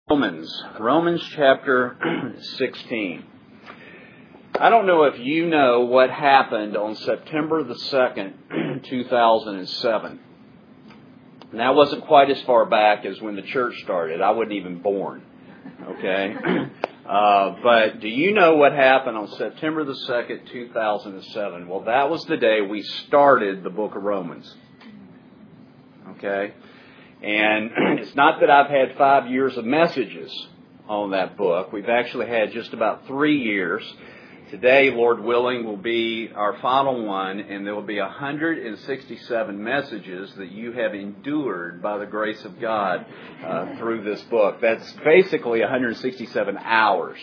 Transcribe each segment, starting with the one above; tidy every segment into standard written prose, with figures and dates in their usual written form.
Romans chapter 16. I don't know if you know what happened on September the 2nd, 2007. And that wasn't quite as far back as when the church started. I wasn't even born. Okay? But do you know what happened on September the 2nd, 2007? Well, that was the day we started the book of Romans. Okay? And it's not that I've had 5 years of messages on that book. We've actually had just about 3 years. Today, Lord willing, will be our final one, and there will be 167 messages that you have endured by the grace of God through this book. That's basically 167 hours.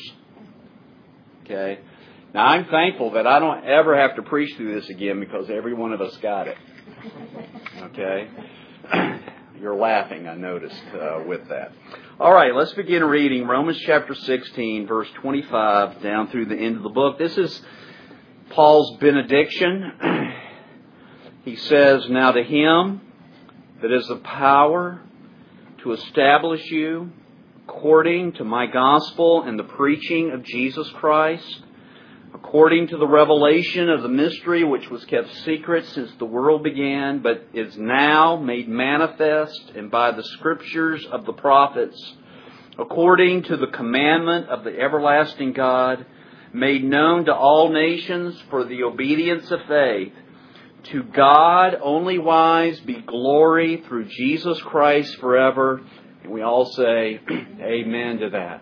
Okay? Now, I'm thankful that I don't ever have to preach through this again because every one of us got it. Okay? You're laughing, I noticed, with that. All right, let's begin reading Romans chapter 16, verse 25, down through the end of the book. This is Paul's benediction. He says, "Now to him that is the power to establish you according to my gospel and the preaching of Jesus Christ, according to the revelation of the mystery which was kept secret since the world began, but is now made manifest, and by the scriptures of the prophets, according to the commandment of the everlasting God, made known to all nations for the obedience of faith. To God only wise be glory through Jesus Christ forever." And we all say, amen to that.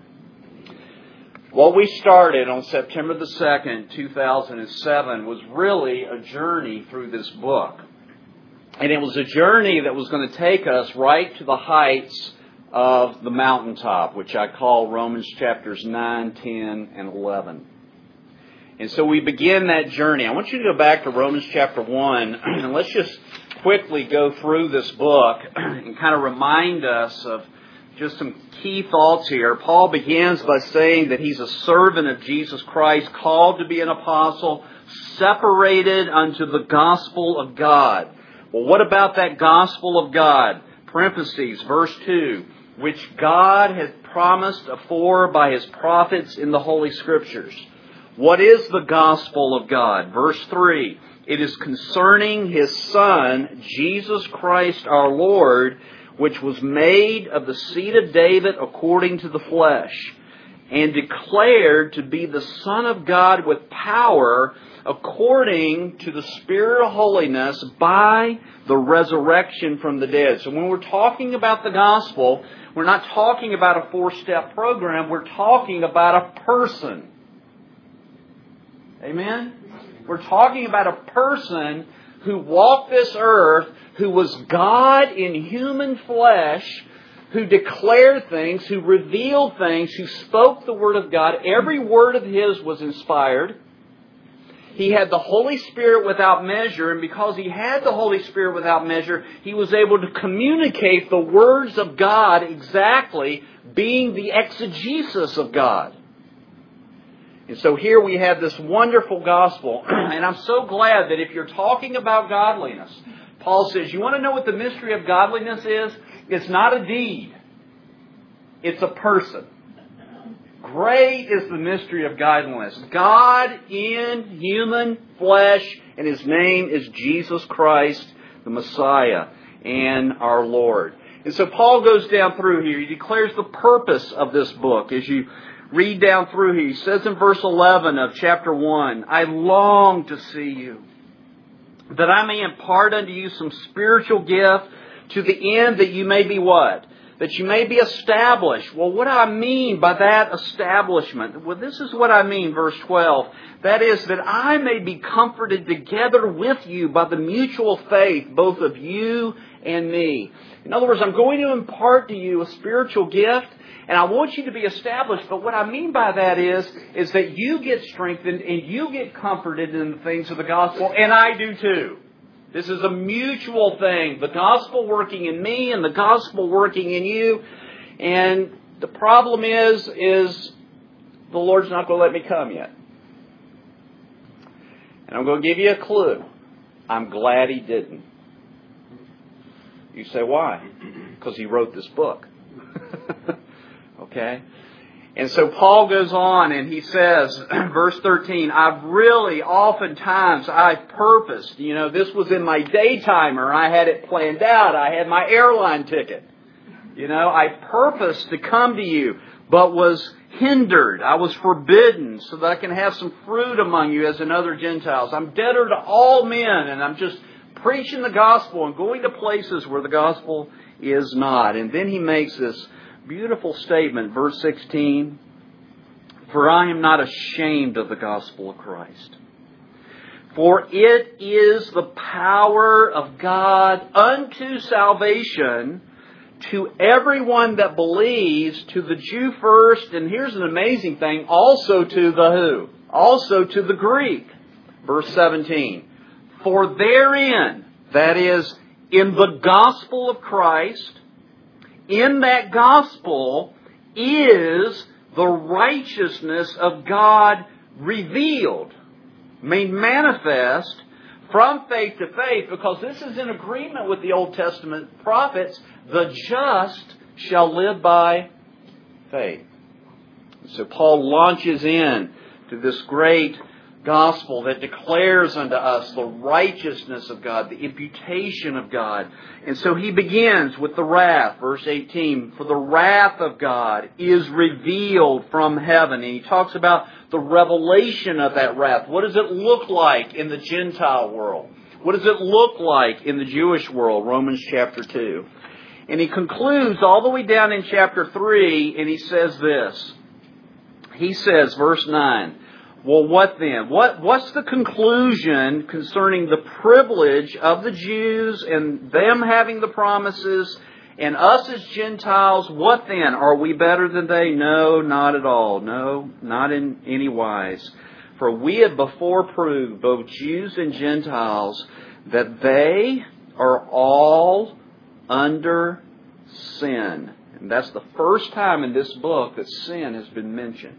What we started on September the 2nd, 2007 was really a journey through this book. And it was a journey that was going to take us right to the heights of the mountaintop, which I call Romans chapters 9, 10, and 11. And so we begin that journey. I want you to go back to Romans chapter 1, and let's just quickly go through this book and kind of remind us of just some key thoughts here. Paul begins by saying that he's a servant of Jesus Christ, called to be an apostle, separated unto the gospel of God. Well, what about that gospel of God? Parentheses, verse 2, which God has promised afore by His prophets in the Holy Scriptures. What is the gospel of God? Verse 3, it is concerning His Son, Jesus Christ our Lord, which was made of the seed of David according to the flesh, and declared to be the Son of God with power according to the Spirit of holiness by the resurrection from the dead. So when we're talking about the gospel, we're not talking about a 4-step program. We're talking about a person. Amen? We're talking about a person who walked this earth, who was God in human flesh, who declared things, who revealed things, who spoke the Word of God. Every word of His was inspired. He had the Holy Spirit without measure, and because He had the Holy Spirit without measure, He was able to communicate the words of God exactly, being the exegesis of God. And so here we have this wonderful gospel, and I'm so glad that if you're talking about godliness, Paul says, you want to know what the mystery of godliness is? It's not a deed. It's a person. Great is the mystery of godliness. God in human flesh, and His name is Jesus Christ, the Messiah and our Lord. And so Paul goes down through here. He declares the purpose of this book. As you read down through here, he says in verse 11 of chapter 1, I long to see you, that I may impart unto you some spiritual gift, to the end that you may be what? That you may be established. Well, what do I mean by that establishment? Well, this is what I mean, verse 12. That is, that I may be comforted together with you by the mutual faith, both of you and me. In other words, I'm going to impart to you a spiritual gift, and I want you to be established. But what I mean by that is that you get strengthened and you get comforted in the things of the gospel, and I do too. This is a mutual thing. The gospel working in me and the gospel working in you. And the problem is the Lord's not going to let me come yet. And I'm going to give you a clue. I'm glad He didn't. You say, why? Because He wrote this book. Okay? And so Paul goes on and he says, verse 13, I've purposed, this was in my daytimer. I had it planned out. I had my airline ticket. I purposed to come to you, but was hindered. I was forbidden so that I can have some fruit among you as in other Gentiles. I'm debtor to all men, and I'm just preaching the gospel and going to places where the gospel is not. And then he makes this beautiful statement, verse 16, for I am not ashamed of the gospel of Christ. For it is the power of God unto salvation to everyone that believes, to the Jew first, and here's an amazing thing, also to the who? Also to the Greek. Verse 17. For therein, that is, in the gospel of Christ, in that gospel is the righteousness of God revealed, made manifest from faith to faith, because this is in agreement with the Old Testament prophets, the just shall live by faith. So Paul launches in to this great gospel that declares unto us the righteousness of God, the imputation of God. And so he begins with the wrath, verse 18, for the wrath of God is revealed from heaven. And he talks about the revelation of that wrath. What does it look like in the Gentile world? What does it look like in the Jewish world? Romans chapter 2. And he concludes all the way down in chapter 3, and he says this. He says, verse 9, well, what then? What's the conclusion concerning the privilege of the Jews and them having the promises and us as Gentiles? What then? Are we better than they? No, not at all. No, not in any wise. For we have before proved, both Jews and Gentiles, that they are all under sin. And that's the first time in this book that sin has been mentioned.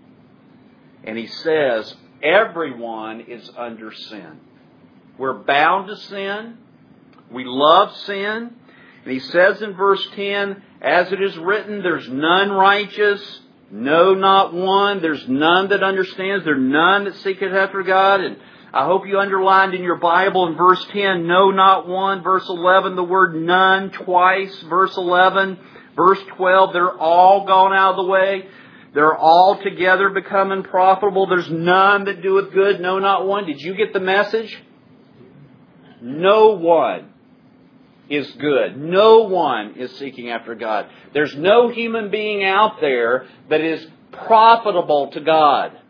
And he says, everyone is under sin. We're bound to sin. We love sin. And he says in verse 10, as it is written, there's none righteous, no, not one. There's none that understands. There's none that seeketh after God. And I hope you underlined in your Bible in verse 10, no, not one. Verse 11, the word none twice. Verse 11, verse 12, they're all gone out of the way. They're all together become unprofitable. There's none that doeth good, no, not one. Did you get the message? No one is good. No one is seeking after God. There's no human being out there that is profitable to God.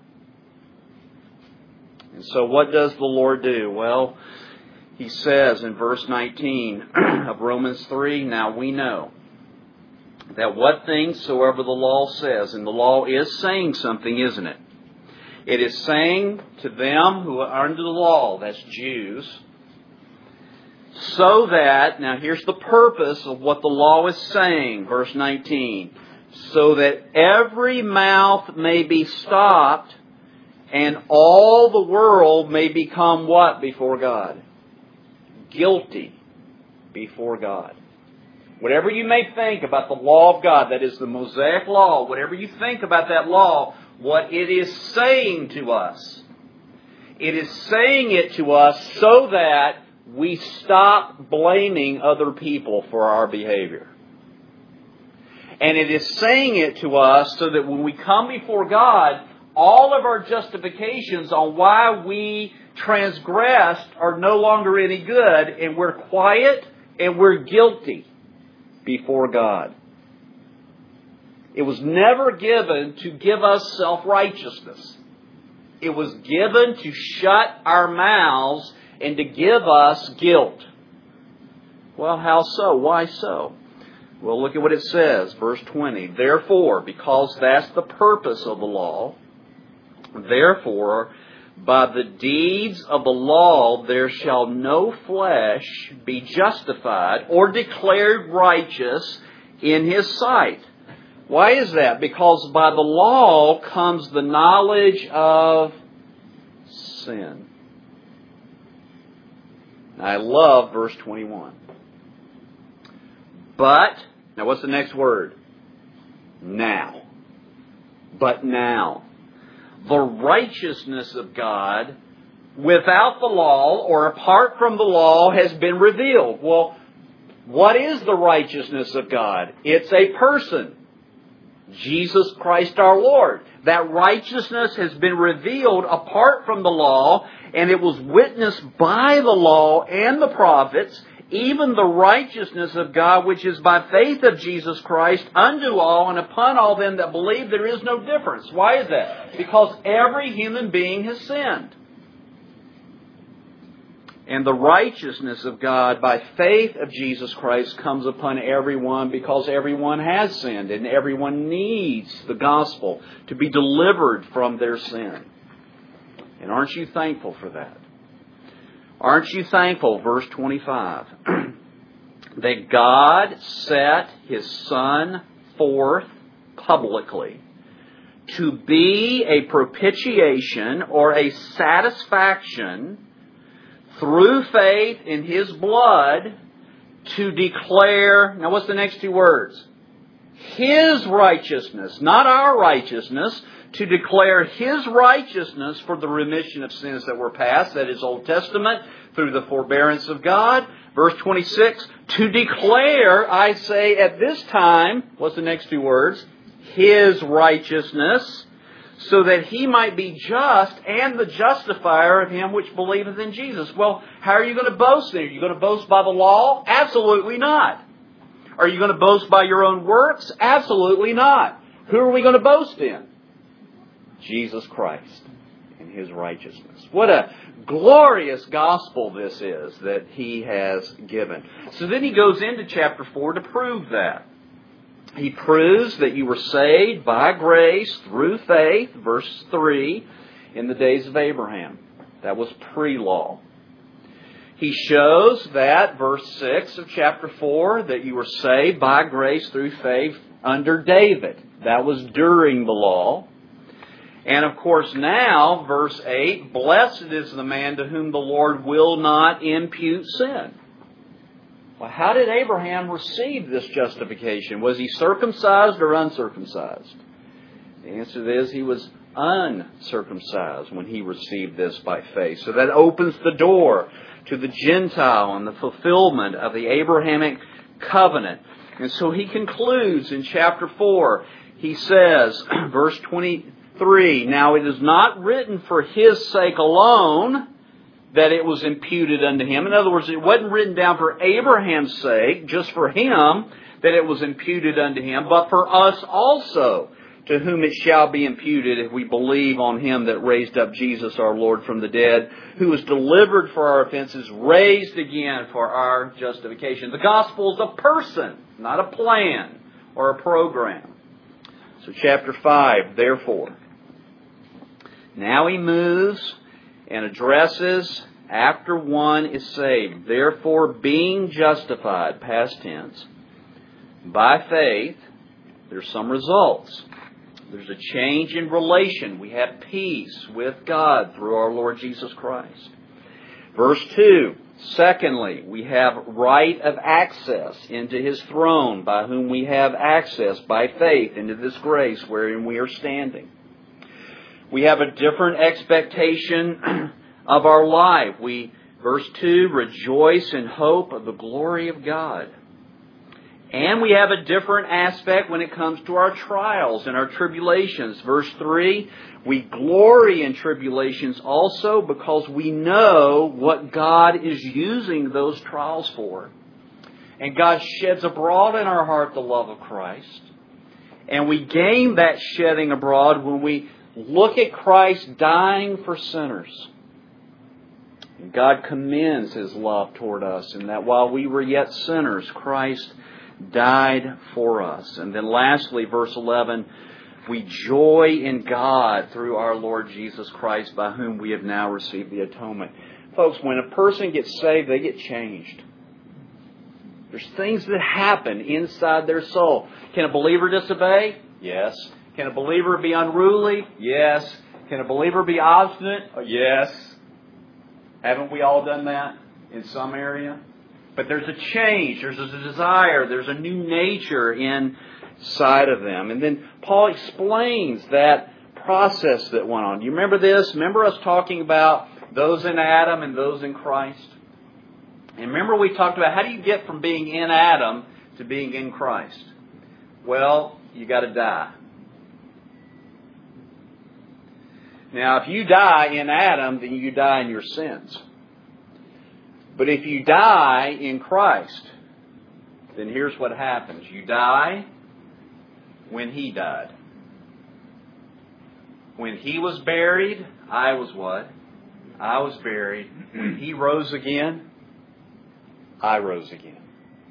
And so what does the Lord do? Well, He says in verse 19 of Romans 3, now we know that what things soever the law says, and the law is saying something, isn't it? It is saying to them who are under the law, that's Jews, so that, now here's the purpose of what the law is saying, verse 19, so that every mouth may be stopped and all the world may become what before God? Guilty before God. Whatever you may think about the law of God, that is the Mosaic law, whatever you think about that law, what it is saying to us, it is saying it to us so that we stop blaming other people for our behavior. And it is saying it to us so that when we come before God, all of our justifications on why we transgressed are no longer any good, and we're quiet and we're guilty before God. It was never given to give us self-righteousness. It was given to shut our mouths and to give us guilt. Well, how so? Why so? Well, look at what it says, verse 20. Therefore, because that's the purpose of the law, therefore, by the deeds of the law there shall no flesh be justified or declared righteous in His sight. Why is that? Because by the law comes the knowledge of sin. I love verse 21. But, now what's the next word? now. But now, the righteousness of God without the law or apart from the law has been revealed. Well, what is the righteousness of God? It's a person. Jesus Christ our Lord. That righteousness has been revealed apart from the law, and it was witnessed by the law and the prophets, even the righteousness of God, which is by faith of Jesus Christ, unto all and upon all them that believe. There is no difference. Why is that? Because every human being has sinned. And the righteousness of God by faith of Jesus Christ comes upon everyone because everyone has sinned and everyone needs the gospel to be delivered from their sin. And aren't you thankful for that? Aren't you thankful, verse 25, that God set His Son forth publicly to be a propitiation or a satisfaction through faith in His blood to declare, now what's the next two words? His righteousness, not our righteousness, to declare His righteousness for the remission of sins that were past, that is Old Testament, through the forbearance of God. Verse 26, to declare, I say at this time, what's the next two words? His righteousness, so that He might be just and the justifier of him which believeth in Jesus. Well, how are you going to boast then? Are you going to boast by the law? Absolutely not. Are you going to boast by your own works? Absolutely not. Who are we going to boast in? Jesus Christ and His righteousness. What a glorious gospel this is that He has given. So then he goes into chapter 4 to prove that. He proves that you were saved by grace through faith, verse 3, in the days of Abraham. That was pre-law. He shows that, verse 6 of chapter 4, that you were saved by grace through faith under David. That was during the law. And of course now, verse 8, blessed is the man to whom the Lord will not impute sin. Well, how did Abraham receive this justification? Was he circumcised or uncircumcised? The answer is he was uncircumcised when he received this by faith. So that opens the door to the Gentile and the fulfillment of the Abrahamic covenant. And so he concludes in chapter 4. He says, verse 23, now it is not written for his sake alone that it was imputed unto him. In other words, it wasn't written down for Abraham's sake, just for him, that it was imputed unto him, but for us also, to whom it shall be imputed if we believe on Him that raised up Jesus our Lord from the dead, who was delivered for our offenses, raised again for our justification. The gospel is a person, not a plan or a program. So chapter 5, therefore. Now he moves and addresses after one is saved. Therefore, being justified, past tense, by faith, there's some results. There's a change in relation. We have peace with God through our Lord Jesus Christ. Verse 2, secondly, we have right of access into His throne, by whom we have access by faith into this grace wherein we are standing. We have a different expectation of our life. We, verse 2, rejoice in hope of the glory of God. And we have a different aspect when it comes to our trials and our tribulations. Verse 3, we glory in tribulations also because we know what God is using those trials for. And God sheds abroad in our heart the love of Christ. And we gain that shedding abroad when we look at Christ dying for sinners. And God commends His love toward us in that while we were yet sinners, Christ died for us. And then lastly, verse 11, we joy in God through our Lord Jesus Christ, by whom we have now received the atonement. Folks, when a person gets saved, they get changed. There's things that happen inside their soul. Can a believer disobey? Yes. Can a believer be unruly? Yes. Can a believer be obstinate? Yes. Haven't we all done that in some area? But there's a change, there's a desire, there's a new nature in inside of them. And then Paul explains that process that went on. Do you remember this? Remember us talking about those in Adam and those in Christ? And remember we talked about how do you get from being in Adam to being in Christ? Well, you got to die. Now, if you die in Adam, then you die in your sins. But if you die in Christ, then here's what happens. You die when He died. When He was buried, I was what? I was buried. When He rose again, I rose again.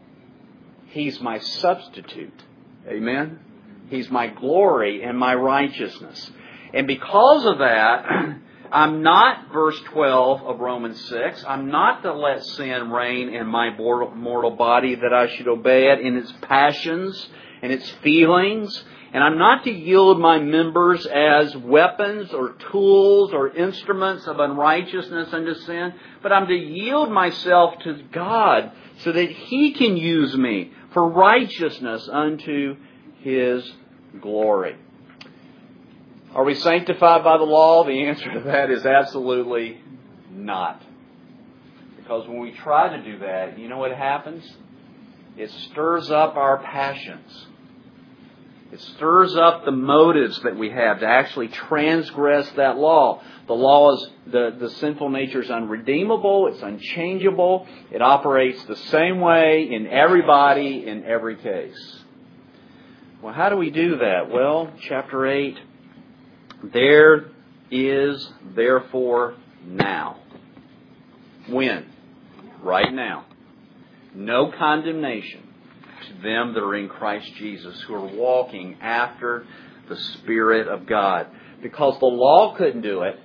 He's my substitute. Amen? He's my glory and my righteousness. And because of that, I'm not, verse 12 of Romans 6, I'm not to let sin reign in my mortal body that I should obey it in its passions and its feelings. And I'm not to yield my members as weapons or tools or instruments of unrighteousness unto sin, but I'm to yield myself to God so that He can use me for righteousness unto His glory. Are we sanctified by the law? The answer to that is absolutely not. Because when we try to do that, you know what happens? It stirs up our passions. It stirs up the motives that we have to actually transgress that law. The law is, the sinful nature is unredeemable, it's unchangeable, it operates the same way in everybody, in every case. Well, how do we do that? Well, chapter 8, there is therefore now. When? Right now. No condemnation to them that are in Christ Jesus, who are walking after the Spirit of God. Because the law couldn't do it,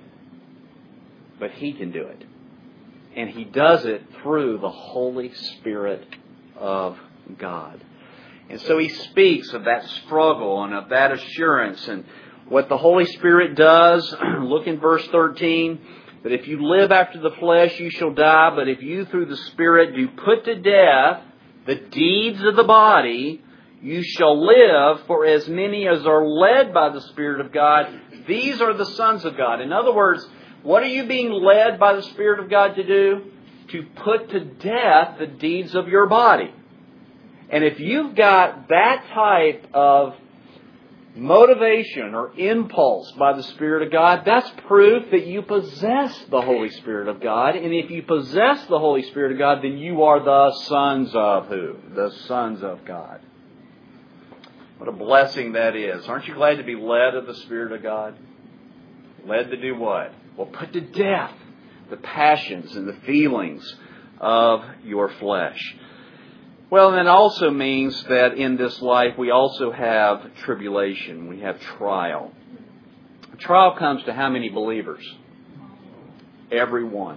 but He can do it. And He does it through the Holy Spirit of God. And so He speaks of that struggle and of that assurance and what the Holy Spirit does. Look in verse 13. That if you live after the flesh, you shall die. But if you through the Spirit do put to death the deeds of the body, you shall live. For as many as are led by the Spirit of God, these are the sons of God. In other words, what are you being led by the Spirit of God to do? To put to death the deeds of your body. And if you've got that type of motivation or impulse by the Spirit of God, that's proof that you possess the Holy Spirit of God. And if you possess the Holy Spirit of God, then you are the sons of who? The sons of God. What a blessing that is. Aren't you glad to be led of the Spirit of God? Led to do what? Well, put to death the passions and the feelings of your flesh. Well, and that also means that in this life we also have tribulation. We have trial. Trial comes to how many believers? Every one.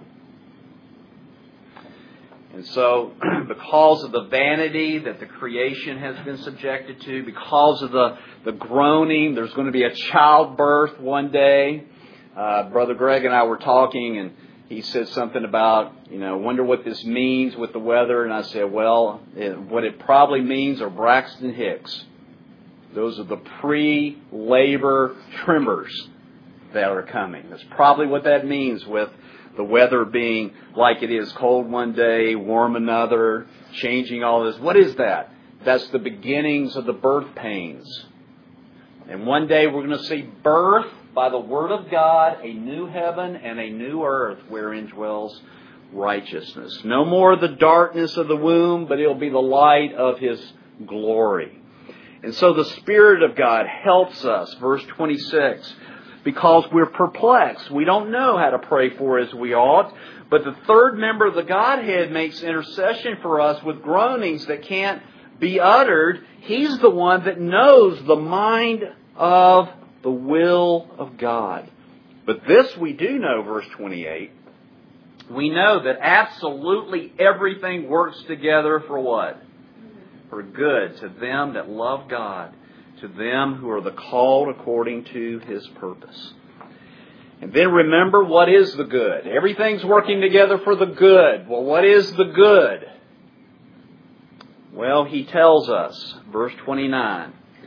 And so, because of the vanity that the creation has been subjected to, because of the groaning, there's going to be a childbirth one day. Brother Greg and I were talking, and he said something about, wonder what this means with the weather. And I said, well, what it probably means are Braxton Hicks. Those are the pre-labor tremors that are coming. That's probably what that means with the weather being like it is, cold one day, warm another, changing all this. What is that? That's the beginnings of the birth pains. And one day we're going to see birth by the Word of God, a new heaven and a new earth wherein dwells righteousness. No more the darkness of the womb, but it'll be the light of His glory. And so the Spirit of God helps us, verse 26, because we're perplexed. We don't know how to pray for as we ought. But the third member of the Godhead makes intercession for us with groanings that can't be uttered. He's the one that knows the mind of the will of God. But this we do know, verse 28. We know that absolutely everything works together for what? For good to them that love God, to them who are the called according to His purpose. And then remember, what is the good? Everything's working together for the good. Well, what is the good? Well, He tells us, verse 29,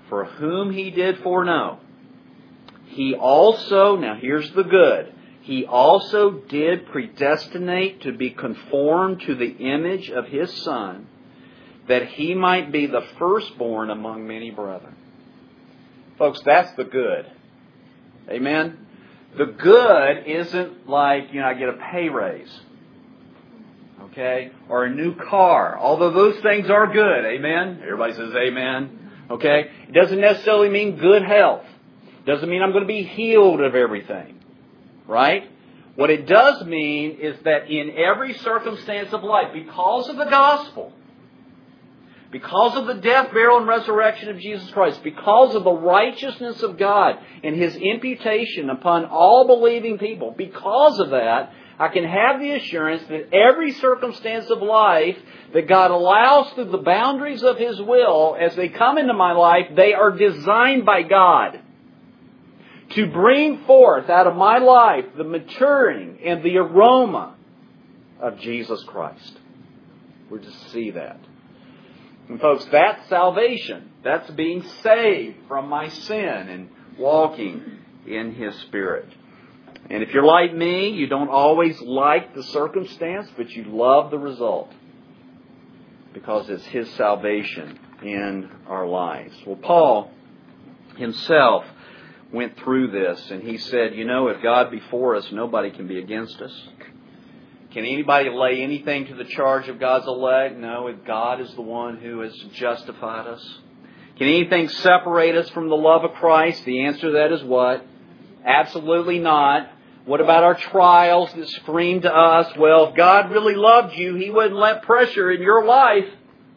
For whom He did foreknow, He also, now here's the good, He also did predestinate to be conformed to the image of His Son, that He might be the firstborn among many brethren. Folks, that's the good. Amen? The good isn't like, I get a pay raise. Okay? Or a new car. Although those things are good. Amen? Everybody says amen. Okay? It doesn't necessarily mean good health. It doesn't mean I'm going to be healed of everything. Right? What it does mean is that in every circumstance of life, because of the gospel, because of the death, burial, and resurrection of Jesus Christ, because of the righteousness of God and His imputation upon all believing people, because of that, I can have the assurance that every circumstance of life that God allows through the boundaries of His will, as they come into my life, they are designed by God to bring forth out of my life the maturing and the aroma of Jesus Christ. We're to see that. And folks, that's salvation. That's being saved from my sin and walking in His Spirit. And if you're like me, you don't always like the circumstance, but you love the result. Because it's His salvation in our lives. Well, Paul himself went through this, and he said, if God be for us, nobody can be against us. Can anybody lay anything to the charge of God's elect? No, if God is the one who has justified us. Can anything separate us from the love of Christ? The answer to that is what? Absolutely not. What about our trials that scream to us, well, if God really loved you, He wouldn't let pressure in your life.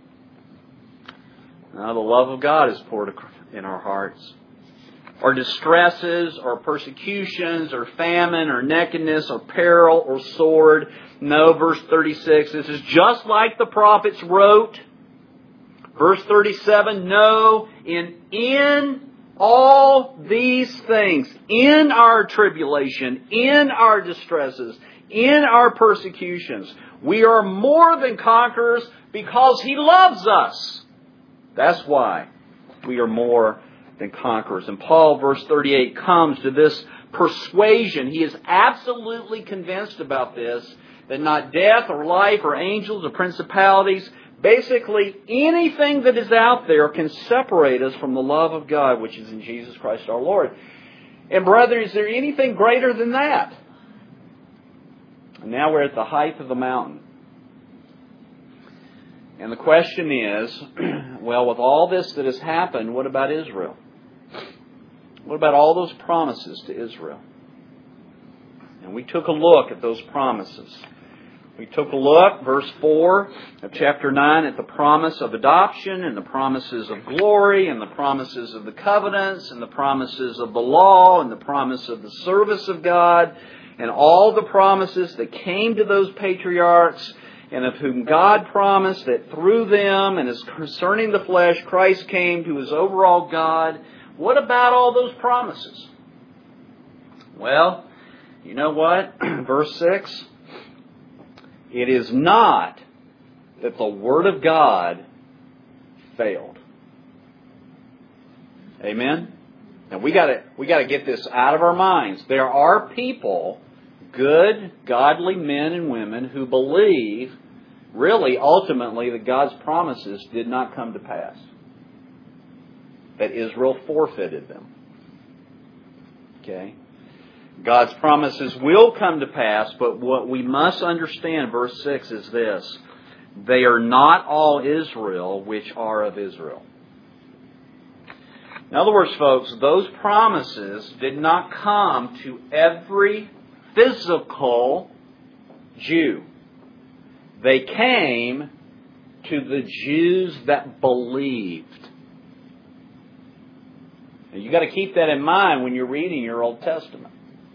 No, the love of God is poured in our hearts. Or distresses, or persecutions, or famine, or nakedness, or peril, or sword. No, verse 36, this is just like the prophets wrote. Verse 37, no, in all these things, in our tribulation, in our distresses, in our persecutions, we are more than conquerors because He loves us. That's why we are more than conquerors. And Paul, verse 38, comes to this persuasion. He is absolutely convinced about this, that not death or life or angels or principalities, basically anything that is out there can separate us from the love of God, which is in Jesus Christ our Lord. And brethren, is there anything greater than that? And now we're at the height of the mountain. And the question is, well, with all this that has happened, what about Israel? What about all those promises to Israel? And we took a look at those promises. We took a look, verse 4 of chapter 9, at the promise of adoption and the promises of glory and the promises of the covenants and the promises of the law and the promise of the service of God and all the promises that came to those patriarchs and of whom God promised that through them and as concerning the flesh, Christ came to His overall God. What about all those promises? Well, you know what? Verse 6. It is not that the Word of God failed. Amen? Now we got to get this out of our minds. There are people, good, godly men and women, who believe, really, ultimately, that God's promises did not come to pass. That Israel forfeited them. Okay? God's promises will come to pass, but what we must understand, verse 6, is this. They are not all Israel which are of Israel. In other words, folks, those promises did not come to every physical Jew. They came to the Jews that believed. Now, you've got to keep that in mind when you're reading your Old Testament.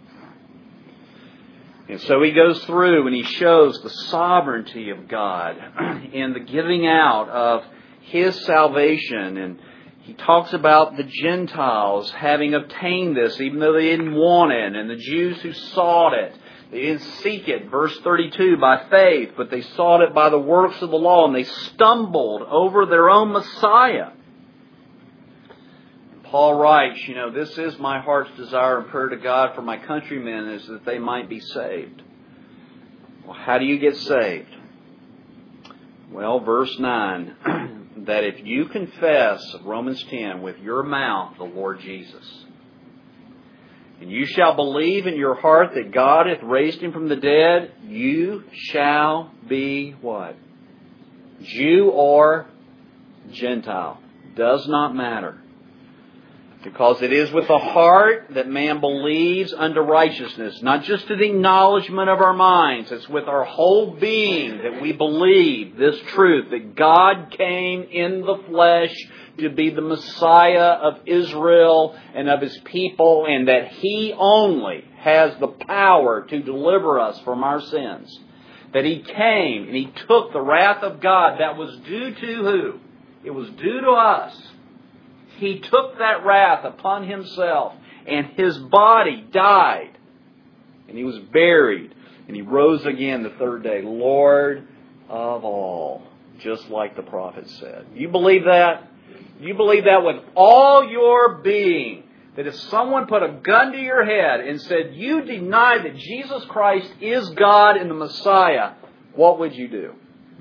And so he goes through and he shows the sovereignty of God in the giving out of His salvation. And he talks about the Gentiles having obtained this even though they didn't want it. And the Jews who sought it. They didn't seek it, verse 32, by faith, but they sought it by the works of the law. And they stumbled over their own Messiah. Paul writes, this is my heart's desire and prayer to God for my countrymen, is that they might be saved. Well, how do you get saved? Well, verse 9, that if you confess, Romans 10, with your mouth the Lord Jesus, and you shall believe in your heart that God hath raised Him from the dead, you shall be what? Jew or Gentile. Does not matter. Because it is with the heart that man believes unto righteousness. Not just to the acknowledgement of our minds. It's with our whole being that we believe this truth. That God came in the flesh to be the Messiah of Israel and of His people. And that He only has the power to deliver us from our sins. That He came and He took the wrath of God that was due to who? It was due to us. He took that wrath upon Himself, and His body died, and He was buried, and He rose again the third day, Lord of all, just like the prophet said. You believe that? You believe that with all your being, that if someone put a gun to your head and said, you deny that Jesus Christ is God and the Messiah, what would you do?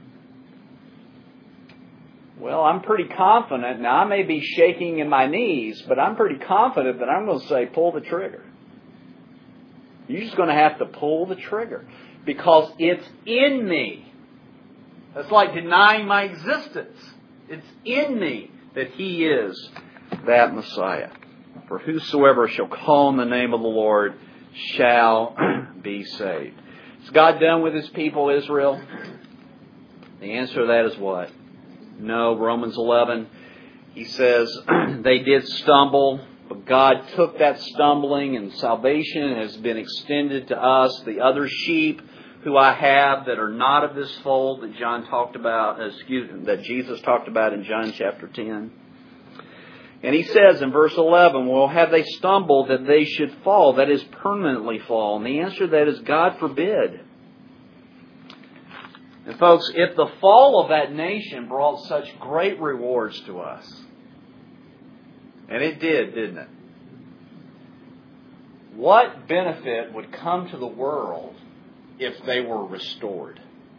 Well, I'm pretty confident. Now, I may be shaking in my knees, but I'm pretty confident that I'm going to say, pull the trigger. You're just going to have to pull the trigger. Because it's in me. That's like denying my existence. It's in me that He is that Messiah. For whosoever shall call on the name of the Lord shall be saved. Is God done with His people, Israel? The answer to that is what? No, Romans 11, he says, they did stumble, but God took that stumbling, and salvation has been extended to us. The other sheep who I have that are not of this fold that that Jesus talked about in John chapter 10. And he says in verse 11, well, have they stumbled that they should fall, that is, permanently fall? And the answer to that is, God forbid. And folks, if the fall of that nation brought such great rewards to us, and it did, didn't it? What benefit would come to the world if they were restored?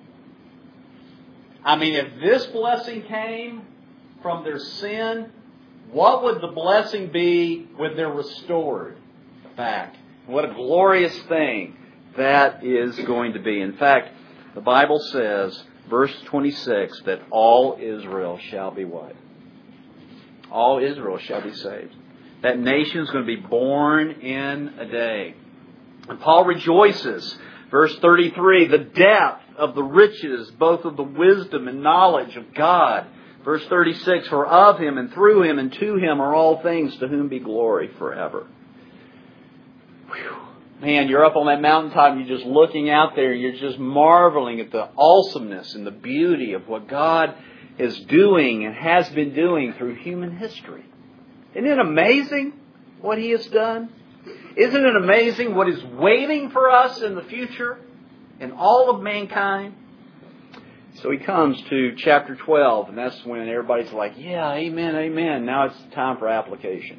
I mean, if this blessing came from their sin, what would the blessing be when they're restored back? What a glorious thing that is going to be. In fact, the Bible says, verse 26, that all Israel shall be what? All Israel shall be saved. That nation is going to be born in a day. And Paul rejoices, verse 33, the depth of the riches, both of the wisdom and knowledge of God. Verse 36, for of Him and through Him and to Him are all things, to whom be glory forever. Whew. Man, you're up on that mountaintop and you're just looking out there and you're just marveling at the awesomeness and the beauty of what God is doing and has been doing through human history. Isn't it amazing what He has done? Isn't it amazing what is waiting for us in the future and all of mankind? So he comes to chapter 12, and that's when everybody's like, yeah, amen, amen. Now it's time for application.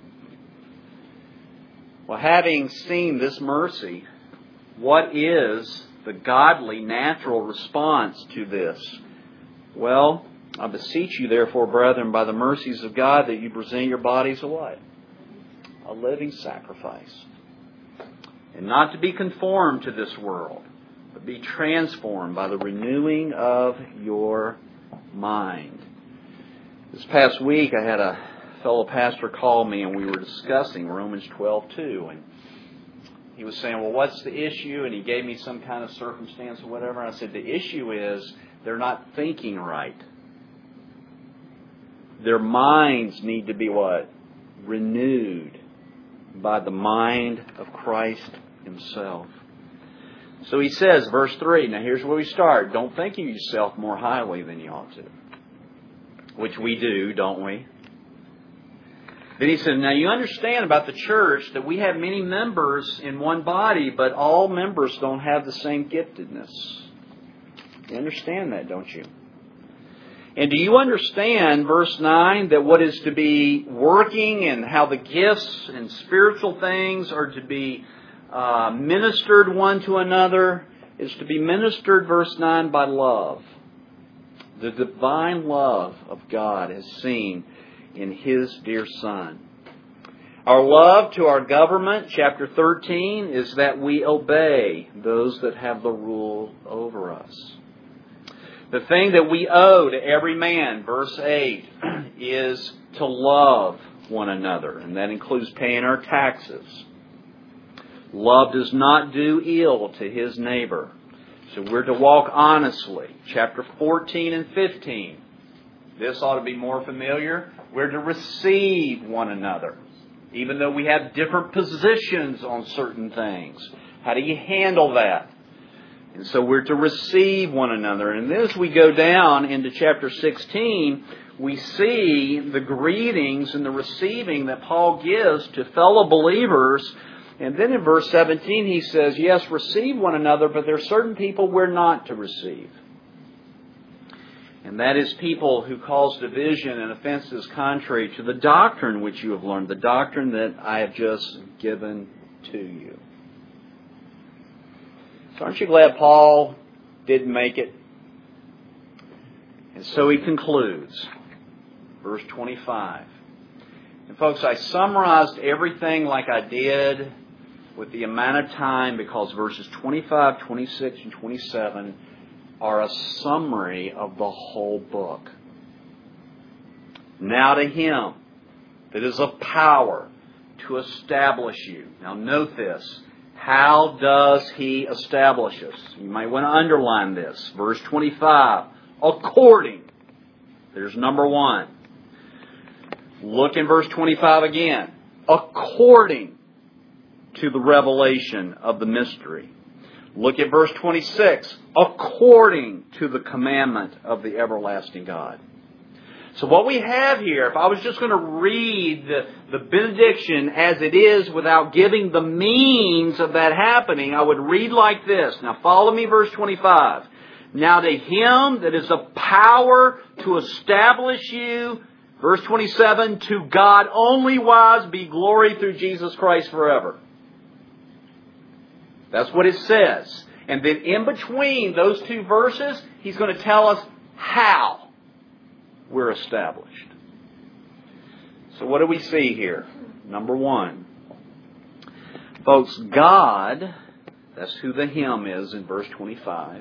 Well, having seen this mercy, what is the godly, natural response to this? Well, I beseech you, therefore, brethren, by the mercies of God, that you present your bodies a what? A living sacrifice. And not to be conformed to this world, but be transformed by the renewing of your mind. This past week, I had a fellow pastor call me, and we were discussing Romans 12:2, and he was saying, well, what's the issue? And he gave me some kind of circumstance or whatever. I said, the issue is they're not thinking right. Their minds need to be what? Renewed by the mind of Christ Himself. So he says, verse 3, now here's where we start. Don't think of yourself more highly than you ought to. Which we do, don't we? Then he said, now you understand about the church that we have many members in one body, but all members don't have the same giftedness. You understand that, don't you? And do you understand, verse 9, that what is to be working and how the gifts and spiritual things are to be ministered one to another is to be ministered, verse 9, by love. The divine love of God is seen in His dear Son. Our love to our government, chapter 13, is that we obey those that have the rule over us. The thing that we owe to every man, verse 8, is to love one another, and that includes paying our taxes. Love does not do ill to his neighbor. So we're to walk honestly. Chapter 14 and 15. This ought to be more familiar. We're to receive one another, even though we have different positions on certain things. How do you handle that? And so we're to receive one another. And as we go down into chapter 16, we see the greetings and the receiving that Paul gives to fellow believers. And then in verse 17 he says, yes, receive one another, but there are certain people we're not to receive. And that is people who cause division and offenses contrary to the doctrine which you have learned, the doctrine that I have just given to you. So aren't you glad Paul didn't make it? And so he concludes, verse 25. And folks, I summarized everything like I did with the amount of time because verses 25, 26, and 27 are a summary of the whole book. Now to Him that is of power to establish you. Now note this. How does He establish us? You might want to underline this. Verse 25. According. There's number one. Look in verse 25 again. According to the revelation of the mystery. Look at verse 26. According to the commandment of the everlasting God. So what we have here, if I was just going to read the benediction as it is without giving the means of that happening, I would read like this. Now follow me, verse 25. Now to Him that is of power to establish you, verse 27, to God only wise be glory through Jesus Christ forever. That's what it says. And then in between those two verses, he's going to tell us how we're established. So what do we see here? Number one. Folks, God, that's who the Him is in verse 25.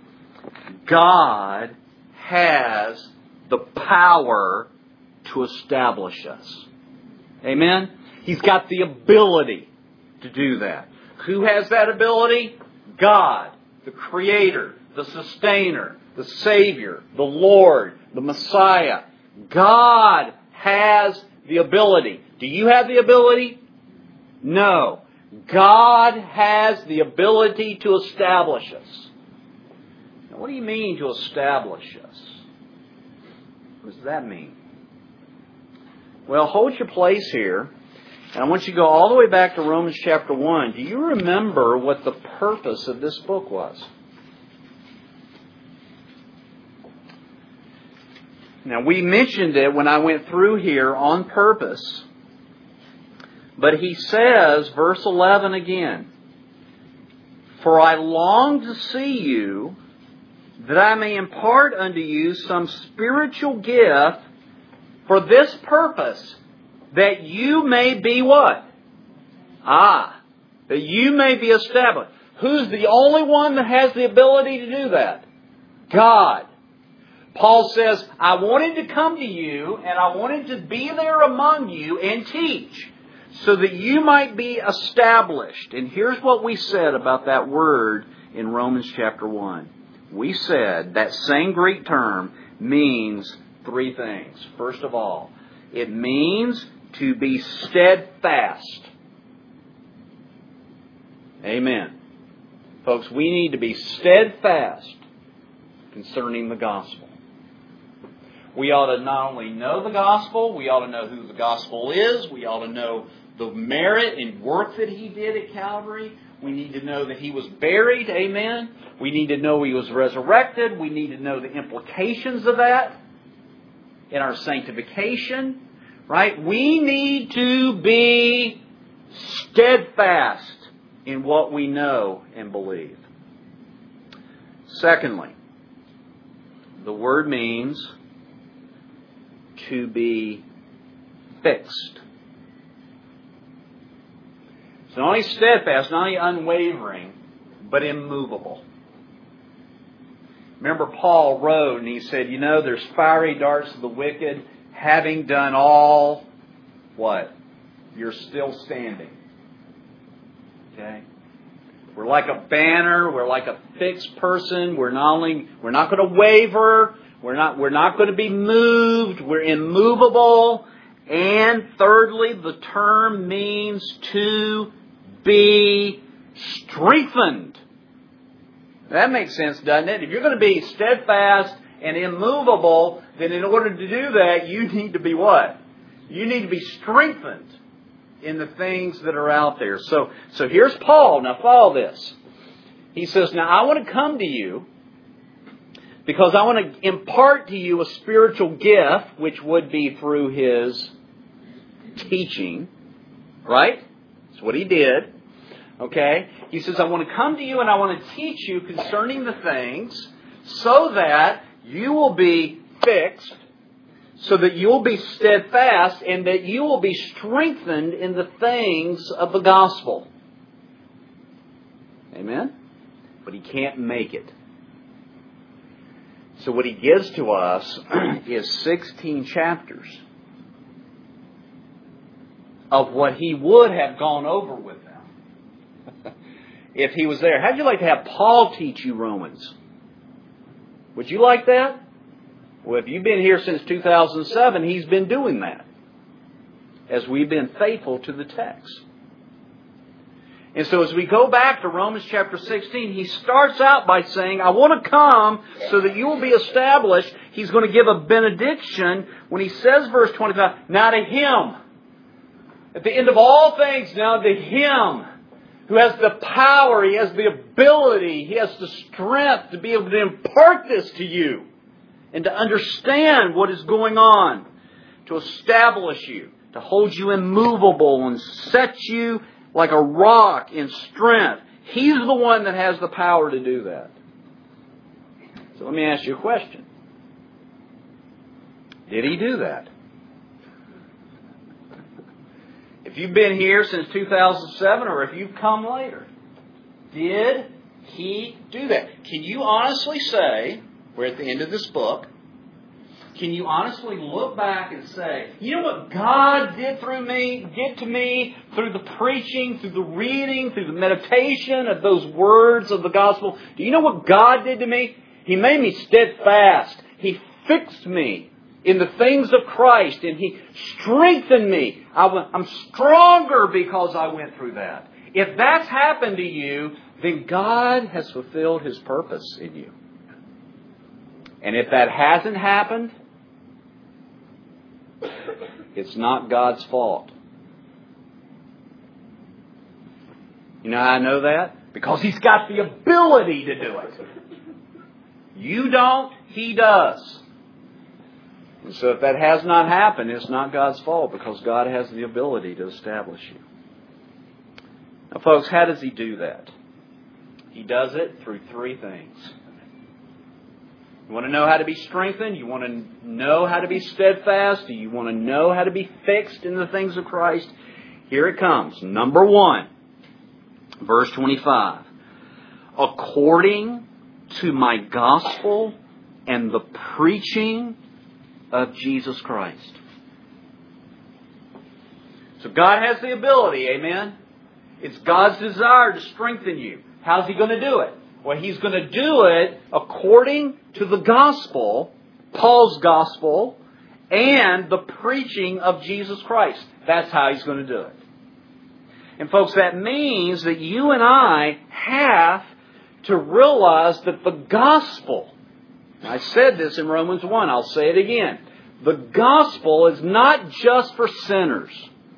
God has the power to establish us. Amen? He's got the ability to do that. Who has that ability? God, the Creator, the Sustainer, the Savior, the Lord, the Messiah. God has the ability. Do you have the ability? No. God has the ability to establish us. Now, what do you mean to establish us? What does that mean? Well, hold your place here. And I want you to go all the way back to Romans chapter 1. Do you remember what the purpose of this book was? Now, we mentioned it when I went through here on purpose. But he says, verse 11 again, for I long to see you, that I may impart unto you some spiritual gift for this purpose, that you may be what? That you may be established. Who's the only one that has the ability to do that? God. Paul says, I wanted to come to you and I wanted to be there among you and teach so that you might be established. And here's what we said about that word in Romans chapter 1. We said that same Greek term means three things. First of all, it means to be steadfast. Amen. Folks, we need to be steadfast concerning the gospel. We ought to not only know the gospel, we ought to know who the gospel is. We ought to know the merit and work that He did at Calvary. We need to know that He was buried. Amen. We need to know He was resurrected. We need to know the implications of that. in our sanctification, right? We need to be steadfast in what we know and believe. Secondly, the word means to be fixed. So not only steadfast, not only unwavering, but immovable. Remember Paul wrote and he said, you know, there's fiery darts of the wicked, having done all, what? You're still standing. Okay? We're like a banner, we're like a fixed person, we're not going to waver, we're not going to be moved, we're immovable. And thirdly, the term means to be strengthened. That makes sense, doesn't it? If you're going to be steadfast and immovable, then in order to do that, you need to be what? You need to be strengthened in the things that are out there. So here's Paul. Now follow this. He says, now I want to come to you because I want to impart to you a spiritual gift, which would be through his teaching. Right? That's what he did. Okay? He says, I want to come to you and I want to teach you concerning the things so that you will be fixed, so that you will be steadfast, and that you will be strengthened in the things of the gospel. Amen? But he can't make it. So what he gives to us is 16 chapters of what he would have gone over with them if he was there. How'd you like to have Paul teach you Romans? Would you like that? Well, if you've been here since 2007, he's been doing that as we've been faithful to the text. And so as we go back to Romans chapter 16, he starts out by saying, I want to come so that you will be established. He's going to give a benediction when he says, verse 25, now to him, at the end of all things, now to him who has the power, he has the ability, he has the strength to be able to impart this to you and to understand what is going on, to establish you, to hold you immovable and set you like a rock in strength. He's the one that has the power to do that. So let me ask you a question. Did he do that? If you've been here since 2007 or if you've come later, did he do that? Can you honestly say, we're at the end of this book, can you honestly look back and say, you know what God did through me, did to me, through the preaching, through the reading, through the meditation of those words of the gospel? Do you know what God did to me? He made me steadfast. He fixed me in the things of Christ, and He strengthened me. I'm stronger because I went through that. If that's happened to you, then God has fulfilled His purpose in you. And if that hasn't happened, it's not God's fault. You know how I know that? Because He's got the ability to do it. You don't, He does. And so if that has not happened, it's not God's fault because God has the ability to establish you. Now folks, how does He do that? He does it through three things. You want to know how to be strengthened? You want to know how to be steadfast? Do you want to know how to be fixed in the things of Christ? Here it comes. Number 1, verse 25. According to my gospel and the preaching of Jesus Christ. So God has the ability, amen? It's God's desire to strengthen you. How's He going to do it? Well, He's going to do it according to the gospel, Paul's gospel, and the preaching of Jesus Christ. That's how He's going to do it. And folks, that means that you and I have to realize that the gospel, I said this in Romans 1, I'll say it again. The gospel is not just for sinners.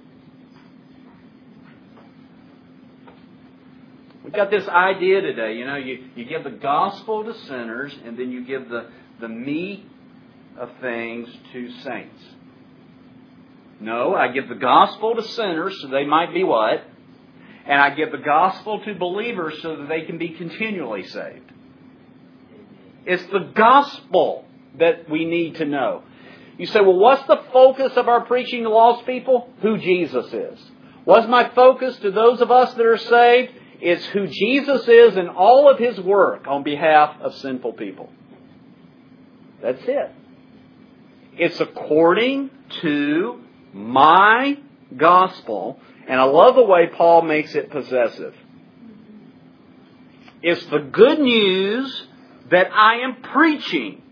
We've got this idea today, you give the gospel to sinners and then you give the meat of things to saints. No, I give the gospel to sinners so they might be what? And I give the gospel to believers so that they can be continually saved. It's the gospel that we need to know. You say, well, what's the focus of our preaching to lost people? Who Jesus is. What's my focus to those of us that are saved? It's who Jesus is and all of His work on behalf of sinful people. That's it. It's according to my gospel. And I love the way Paul makes it possessive. It's the good news that I am preaching.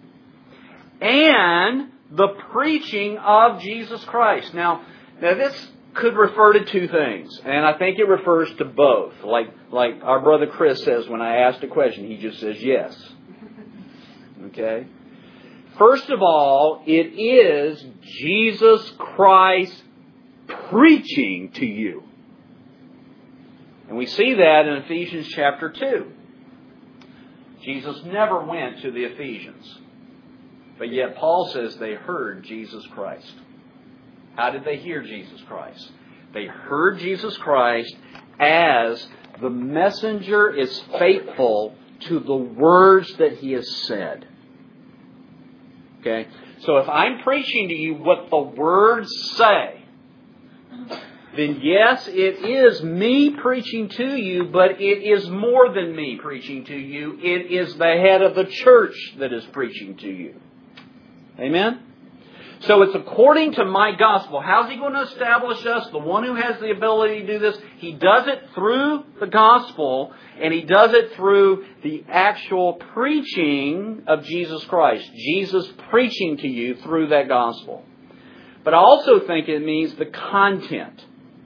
And the preaching of Jesus Christ. Now this could refer to two things. And I think it refers to both. Like our brother Chris says when I asked a question, he just says yes. Okay? First of all, it is Jesus Christ preaching to you. And we see that in Ephesians chapter 2. Jesus never went to the Ephesians. But yet Paul says they heard Jesus Christ. How did they hear Jesus Christ? They heard Jesus Christ as the messenger is faithful to the words that he has said. Okay? So if I'm preaching to you what the words say, then yes, it is me preaching to you, but it is more than me preaching to you. It is the head of the church that is preaching to you. Amen? So it's according to my gospel. How's He going to establish us? The one who has the ability to do this, He does it through the gospel, and He does it through the actual preaching of Jesus Christ. Jesus preaching to you through that gospel. But I also think it means the content.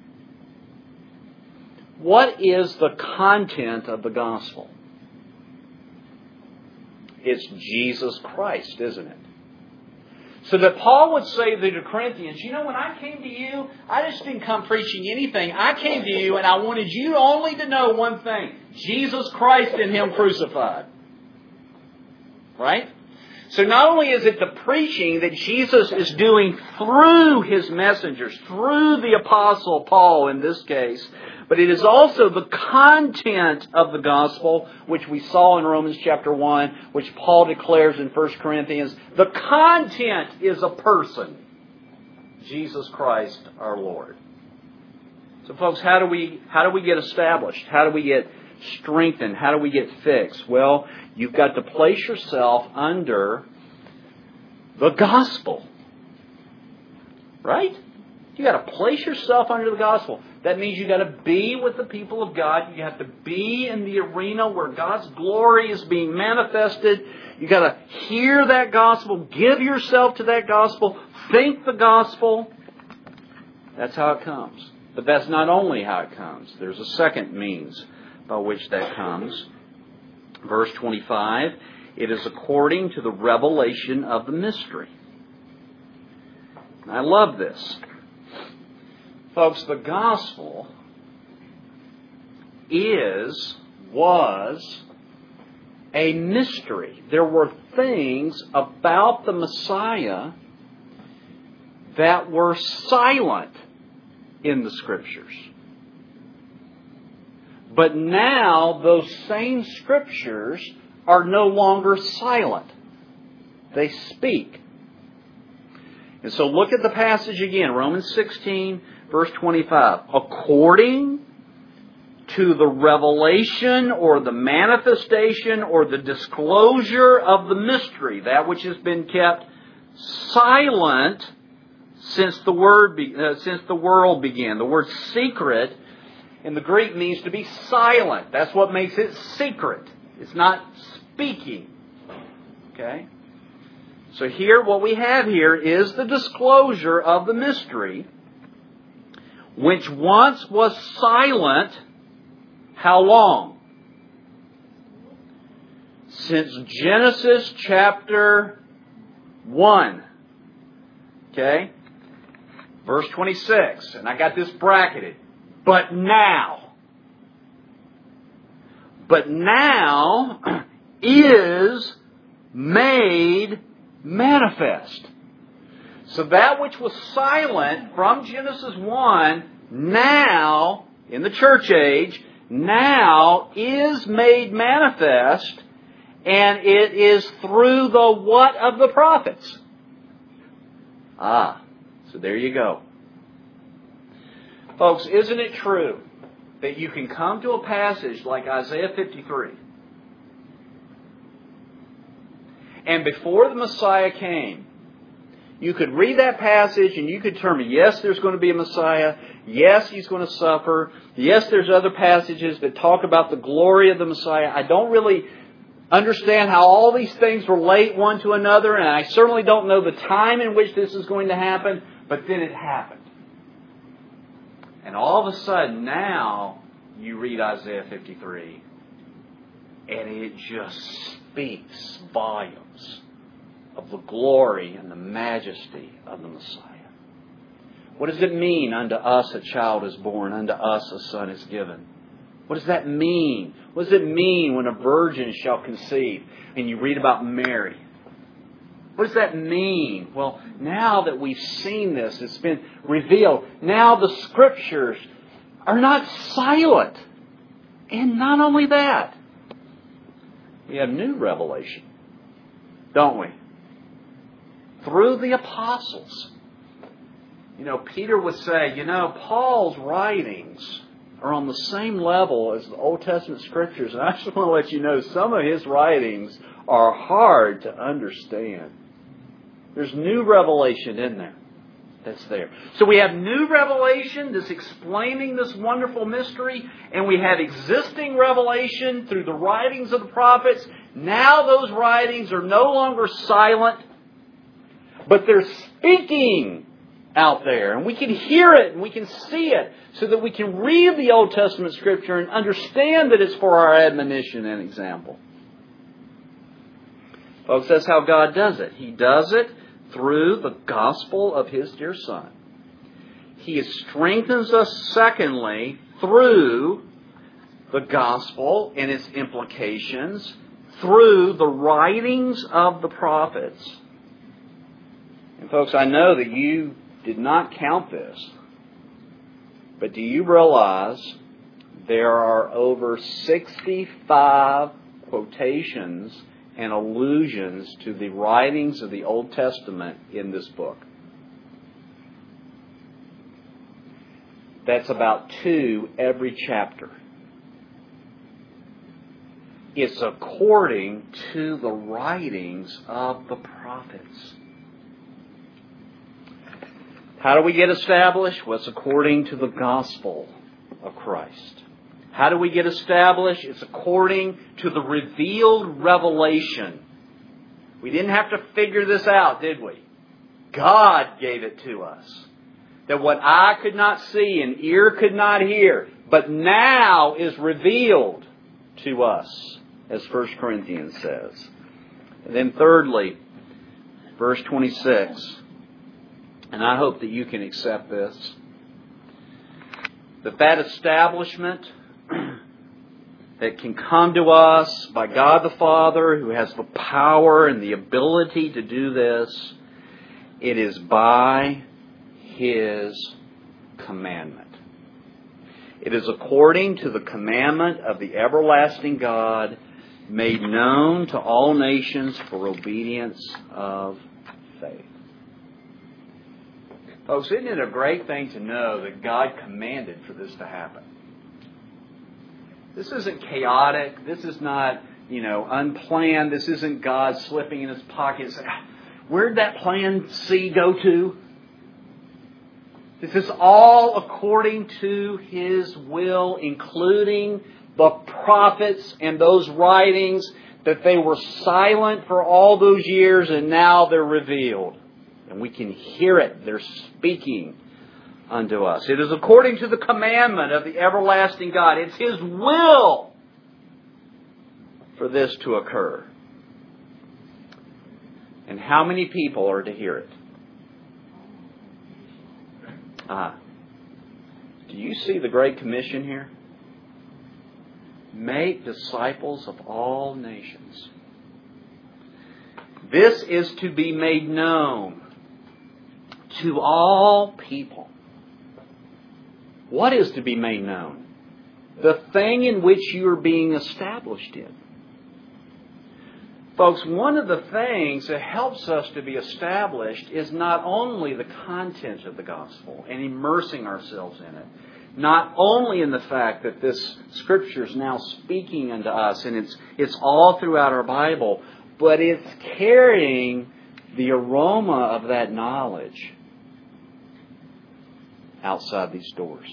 What is the content of the gospel? It's Jesus Christ, isn't it? So that Paul would say to the Corinthians, you know, when I came to you, I just didn't come preaching anything. I came to you and I wanted you only to know one thing. Jesus Christ and Him crucified. Right? So not only is it the preaching that Jesus is doing through His messengers, through the Apostle Paul in this case, but it is also the content of the gospel, which we saw in Romans chapter 1, which Paul declares in 1 Corinthians. The content is a person, Jesus Christ our Lord. So folks, how do we get established? How do we get strengthened? How do we get fixed? Well, you've got to place yourself under the gospel. Right? You've got to place yourself under the gospel. That means you've got to be with the people of God. You have to be in the arena where God's glory is being manifested. You've got to hear that gospel. Give yourself to that gospel. Think the gospel. That's how it comes. But that's not only how it comes. There's a second means by which that comes. Verse 25, it is according to the revelation of the mystery. I love this. Folks, the gospel was a mystery. There were things about the Messiah that were silent in the Scriptures. But now those same Scriptures are no longer silent. They speak. And so look at the passage again, Romans 16, verse 25. According to the revelation or the manifestation or the disclosure of the mystery, that which has been kept silent since the world began. The word secret in the Greek means to be silent. That's what makes it secret. It's not speaking. Okay? So here, what we have here is the disclosure of the mystery, which once was silent. How long? Since Genesis chapter 1. Okay? Verse 26. And I got this bracketed. But now is made manifest. So that which was silent from Genesis 1, now, in the church age, now is made manifest, and it is through the what of the prophets? So there you go. Folks, isn't it true that you can come to a passage like Isaiah 53, and before the Messiah came, you could read that passage and you could determine, yes, there's going to be a Messiah. Yes, He's going to suffer. Yes, there's other passages that talk about the glory of the Messiah. I don't really understand how all these things relate one to another, and I certainly don't know the time in which this is going to happen, but then it happened. And all of a sudden, now, you read Isaiah 53, and it just speaks volumes of the glory and the majesty of the Messiah. What does it mean? Unto us a child is born, unto us a son is given. What does that mean? What does it mean when a virgin shall conceive? And you read about Mary. What does that mean? Well, now that we've seen this, it's been revealed. Now the Scriptures are not silent. And not only that, we have new revelation, don't we? Through the apostles. Peter would say, Paul's writings are on the same level as the Old Testament Scriptures. And I just want to let you know, some of his writings are hard to understand. There's new revelation in there that's there. So we have new revelation that's explaining this wonderful mystery, and we have existing revelation through the writings of the prophets. Now those writings are no longer silent, but they're speaking out there. And we can hear it and we can see it, so that we can read the Old Testament Scripture and understand that it's for our admonition and example. Folks, that's how God does it. He does it through the gospel of His dear Son. He strengthens us, secondly, through the gospel and its implications, through the writings of the prophets. And folks, I know that you did not count this, but do you realize there are over 65 quotations and allusions to the writings of the Old Testament in this book? That's about 2 every chapter. It's according to the writings of the prophets. How do we get established? Well, it's according to the gospel of Christ. How do we get established? It's according to the revealed revelation. We didn't have to figure this out, did we? God gave it to us. That what eye could not see and ear could not hear, but now is revealed to us, as 1 Corinthians says. And then thirdly, verse 26. And I hope that you can accept this. That establishment that can come to us by God the Father, who has the power and the ability to do this, it is by His commandment. It is according to the commandment of the everlasting God, made known to all nations for obedience of faith. Folks, isn't it a great thing to know that God commanded for this to happen? This isn't chaotic. This is not, unplanned. This isn't God slipping in His pocket and saying, where'd that plan C go to? This is all according to His will, including the prophets and those writings that they were silent for all those years and now they're revealed. And we can hear it. They're speaking unto us. It is according to the commandment of the everlasting God. It's His will for this to occur. And how many people are to hear it? Do you see the Great Commission here? Make disciples of all nations. This is to be made known to all people. What is to be made known? The thing in which you are being established in. Folks, one of the things that helps us to be established is not only the content of the gospel and immersing ourselves in it, not only in the fact that this Scripture is now speaking unto us and it's all throughout our Bible, but it's carrying the aroma of that knowledge outside these doors.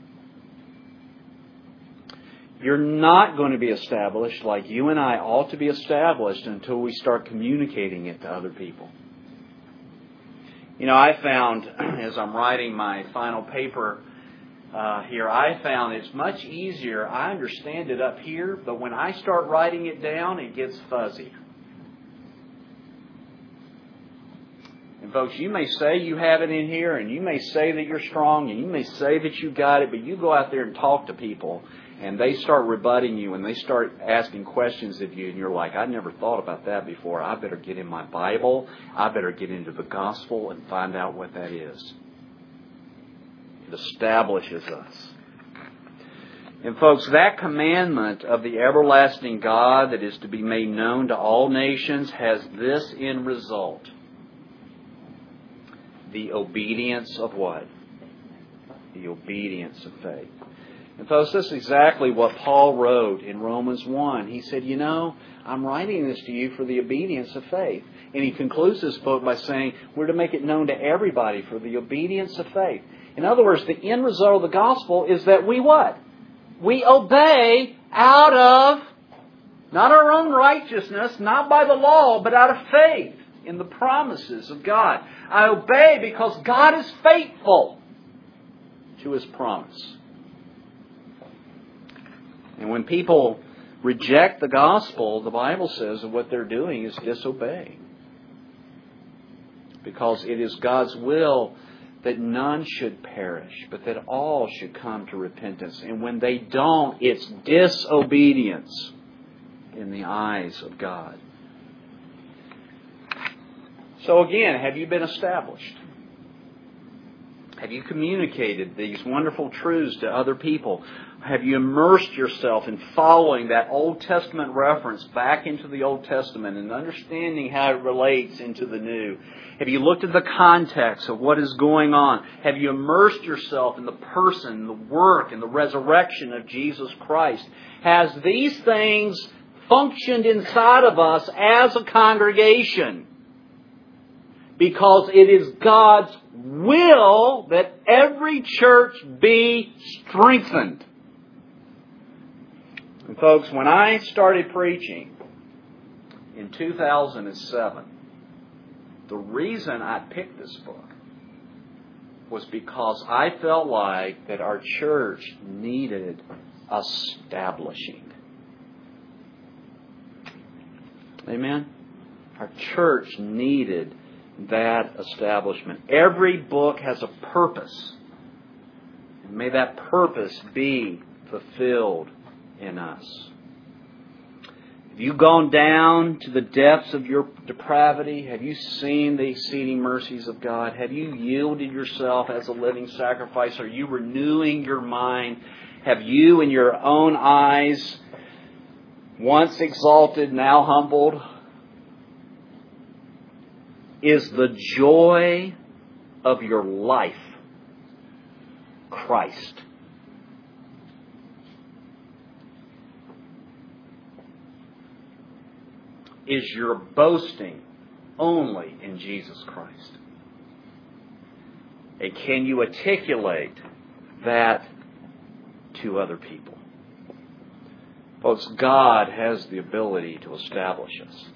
You're not going to be established like you and I ought to be established until we start communicating it to other people. You know, I found, as I'm writing my final paper here, I found it's much easier. I understand it up here, but when I start writing it down, it gets fuzzy. And folks, you may say you have it in here, and you may say that you're strong, and you may say that you got it, but you go out there and talk to people, and they start rebutting you, and they start asking questions of you, and you're like, I never thought about that before. I better get in my Bible. I better get into the gospel and find out what that is. It establishes us. And folks, that commandment of the everlasting God that is to be made known to all nations has this end result. The obedience of what? The obedience of faith. And folks, this is exactly what Paul wrote in Romans 1. He said, you know, I'm writing this to you for the obedience of faith. And he concludes this book by saying, we're to make it known to everybody for the obedience of faith. In other words, the end result of the gospel is that we what? We obey out of, not our own righteousness, not by the law, but out of faith in the promises of God. I obey because God is faithful to His promise. And when people reject the gospel, the Bible says that what they're doing is disobeying. Because it is God's will that none should perish, but that all should come to repentance. And when they don't, it's disobedience in the eyes of God. So again, have you been established? Have you communicated these wonderful truths to other people? Have you immersed yourself in following that Old Testament reference back into the Old Testament and understanding how it relates into the New? Have you looked at the context of what is going on? Have you immersed yourself in the person, the work, and the resurrection of Jesus Christ? Has these things functioned inside of us as a congregation? Because it is God's will that every church be strengthened. And folks, when I started preaching in 2007, the reason I picked this book was because I felt like that our church needed establishing. Amen? Our church needed that establishment. Every book has a purpose. And may that purpose be fulfilled in us. Have you gone down to the depths of your depravity? Have you seen the exceeding mercies of God? Have you yielded yourself as a living sacrifice? Are you renewing your mind? Have you in your own eyes, once exalted, now humbled? Is the joy of your life Christ? Is your boasting only in Jesus Christ? And can you articulate that to other people? Folks, God has the ability to establish us.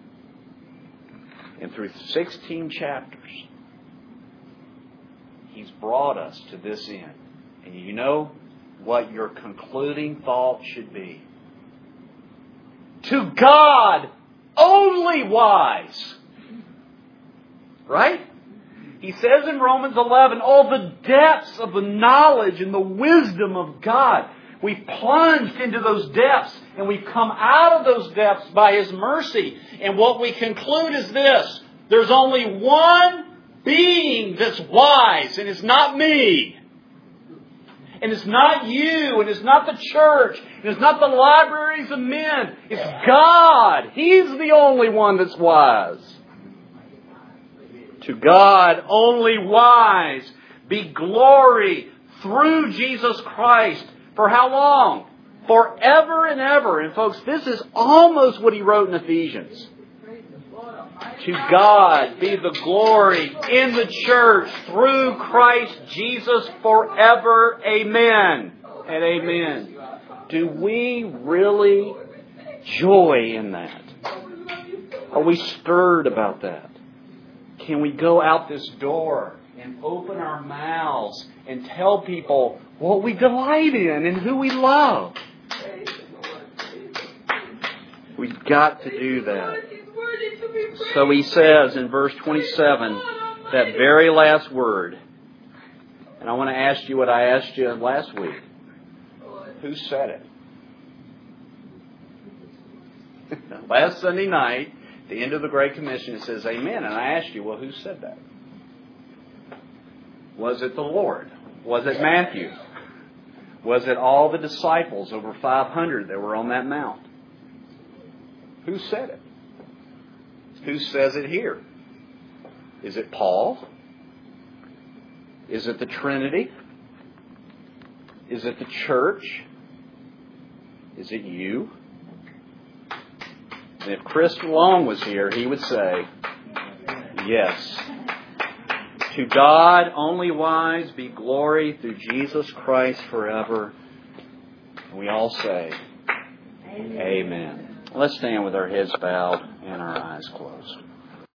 And through 16 chapters, He's brought us to this end. And you know what your concluding thought should be? To God only wise. Right? He says in Romans 11, all the depths of the knowledge and the wisdom of God. We've plunged into those depths, and we've come out of those depths by His mercy. And what we conclude is this: there's only one being that's wise, and it's not me. And it's not you, and it's not the church, and it's not the libraries of men. It's God. He's the only one that's wise. To God only wise be glory through Jesus Christ. For how long? Forever and ever. And folks, this is almost what he wrote in Ephesians. To God be the glory in the church through Christ Jesus forever. Amen and amen. Do we really joy in that? Are we stirred about that? Can we go out this door and open our mouths and tell people what we delight in and who we love? We've got to do that. So he says in verse 27, that very last word, and I want to ask you what I asked you last week. Who said it? Last Sunday night, the end of the Great Commission, it says amen. And I asked you, well, who said that? Was it the Lord? Was it Matthew? Was it all the disciples, over 500 that were on that mount? Who said it? Who says it here? Is it Paul? Is it the Trinity? Is it the church? Is it you? And if Chris Long was here, he would say, yes. To God only wise be glory through Jesus Christ forever. And we all say, amen. Let's stand with our heads bowed and our eyes closed.